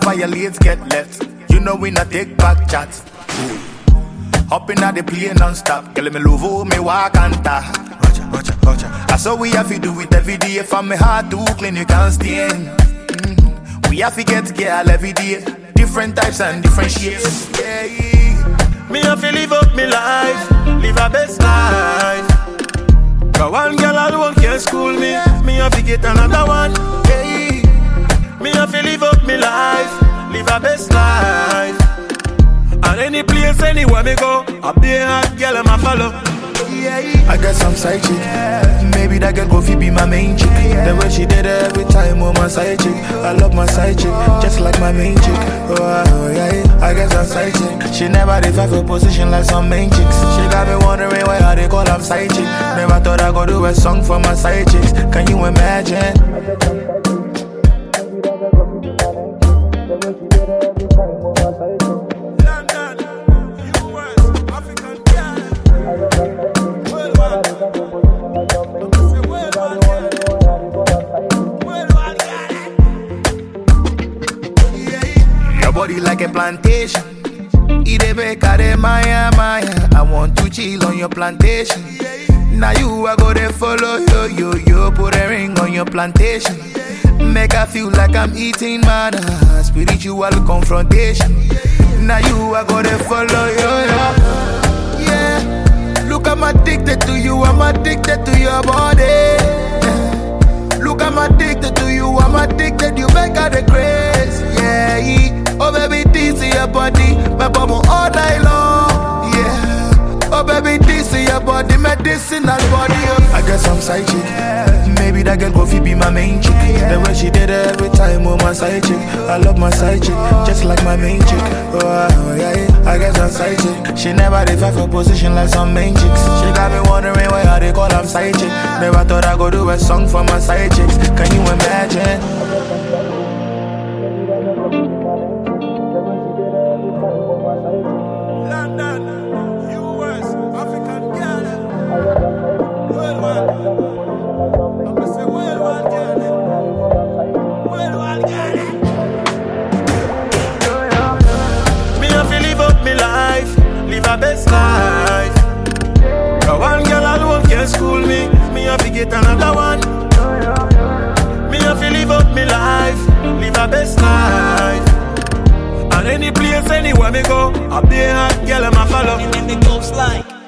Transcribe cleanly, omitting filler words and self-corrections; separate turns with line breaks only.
violates get left. You know we not take back chats. Hopping at the plane non-stop. Girl, me love me walk and talk. Roger. That's how we have to do it every day. From my heart to clean, you can't stain. We have to get girl every day. Different types and different shapes. Yeah. Me have to live up me life. Live a best life. Cause one girl alone can't school me. Me have to get another one. Hey. Me have to live up me life. Live a best life. And any place, anywhere me go, I be a hot girl and I follow. I got some side chick. Maybe that girl go fi be my main chick. The way she did it every time with my side chick. I love my side chick, just like my main chick. Oh yeah, I got some side chick. She never did fight for position like some main chicks. She got me wondering why how they call them side chick. Never thought I go do a song for my side chicks. Can you imagine? Body like a plantation. Eat a baker de Maya. I want to chill on your plantation. Now you I go there follow yo. Put a ring on your plantation. Make I feel like I'm eating manna. Spiritual confrontation. Now you I go there follow yo. Yeah. Look, I'm addicted to you. I'm addicted to your body. Yeah. Look, I'm addicted to you. I'm addicted. You make her the craze. Yeah. Oh baby, this is your body, my bum all night long. Yeah. Oh baby, this is your body, medicinal body. I got some side chick. Maybe that girl go fi be my main chick. The way she did it every time with my side chick. I love my side chick, just like my main chick. Oh yeah, I got some side chick. She never did fight for position like some main chicks. She got me wondering why how they call them side chick. Never thought I go do a song for my side chicks. Can you imagine? London, US, African girl. Worldwide. I'm gonna say worldwide girl. Worldwide girl. Me have to live up me life, live a best life. Cause one girl alone can't school me. Me have to get another one. Me have to live up me life, live a best life. And any place, anywhere me go, I be a hot girl and I follow.
In the ghost line.